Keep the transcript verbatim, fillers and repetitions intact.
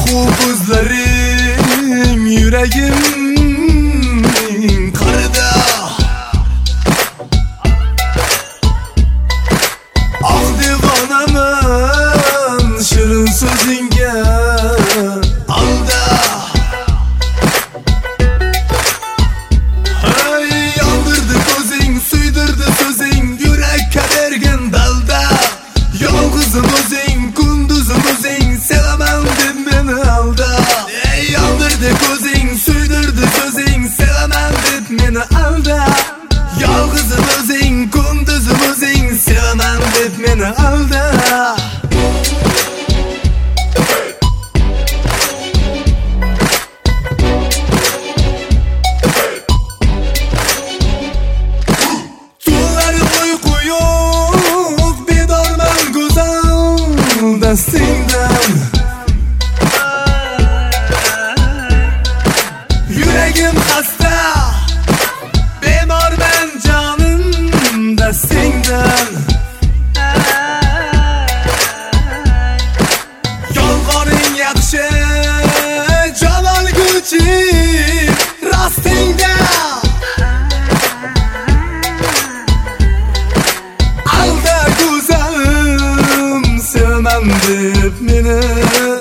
Mahbub ko'zlaring yuragimning qarida. Ah devonaman shirin so'zingga alda. Hey yondirdi ko'zing, suydirdi so'zing, yurakka bergan dalda. Yolg'izim o'zing, kunduzim o'zing, sevaman deb meni alda. Ey yondirdi ko'zing, suydirdi so'zing, sevaman deb meni alda. Yolg'izim o'zing, kunduzim o'zing, sevaman deb meni alda. Dastingdan yuragim xasta, bemorman jonim dastingdan. Yolg'oning yaxshi, jon olguvchi rostingda. Alda go'zalim sevaman deb meni